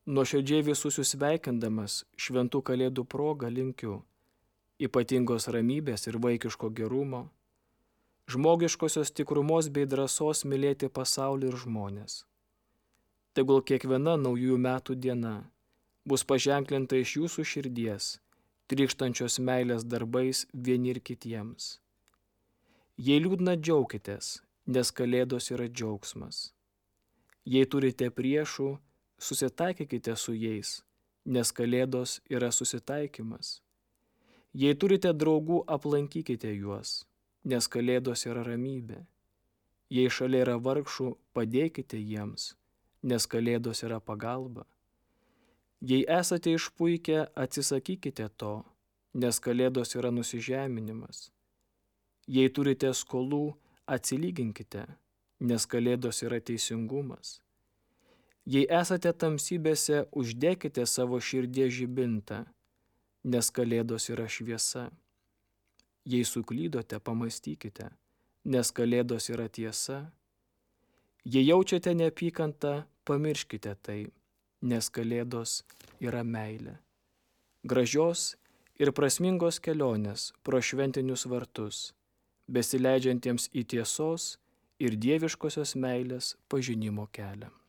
Nuoširdžiai visus jūs sveikindamas šventų kalėdų proga linkiu ypatingos ramybės ir vaikiško gerumo, žmogiškosios tikrumos bei drąsos mylėti pasaulį ir žmonės. Tegul kiekviena naujųjų metų diena bus paženklinta iš jūsų širdies, trykštančios meilės darbais vieni ir kitiems. Jei liūdna, džiaukitės, nes kalėdos yra džiaugsmas. Jei turite priešų, susitaikykite su jais, nes kalėdos yra susitaikymas. Jei turite draugų, aplankykite juos, nes kalėdos yra ramybė. Jei šalia yra vargšų, padėkite jiems, nes kalėdos yra pagalba. Jei esate išpuikę, atsisakykite to, nes kalėdos yra nusižeminimas. Jei turite skolų, atsilyginkite, nes kalėdos yra teisingumas. Jei esate tamsybėse, uždekite savo širdies žibintą, nes kalėdos yra šviesa. Jei suklydote, pamastykite, nes kalėdos yra tiesa. Jei jaučiate neapykantą, pamirškite tai, nes kalėdos yra meilė. Gražios ir prasmingos kelionės pro šventinius vartus, besileidžiantiems į tiesos ir dieviškosios meilės pažinimo kelią.